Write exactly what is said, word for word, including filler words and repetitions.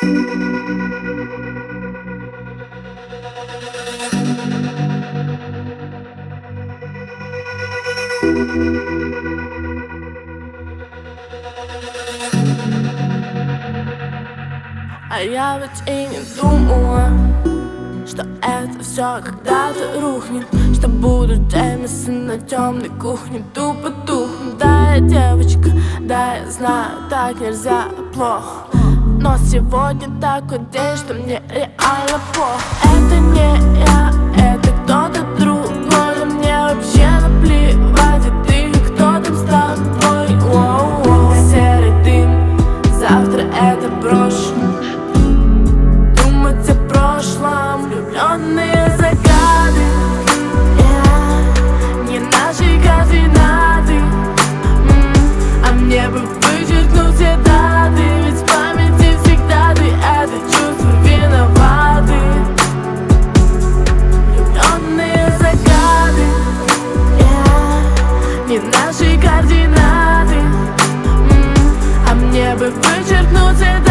А я ведь и не думала, что это все когда-то рухнет, что будут Джеймисы на темной кухне тупо тухнут. Да, я девочка, да, я знаю, так нельзя, плохо, но сегодня такой день, что мне реально плохо. Это не я, это кто-то другой, но мне вообще наплевать, и ты, кто там с тобой. Воу-воу. Серый дым, завтра это брошь. Думать о прошлом, влюбленные загады, yeah. Не наши координаты, mm. А мне бы вычеркнуть все даты, ведь в памяти всегда ты это чувство виноваты. Влюбленные загады, yeah. Не наши координаты, mm. А мне бы вычеркнуть все даты.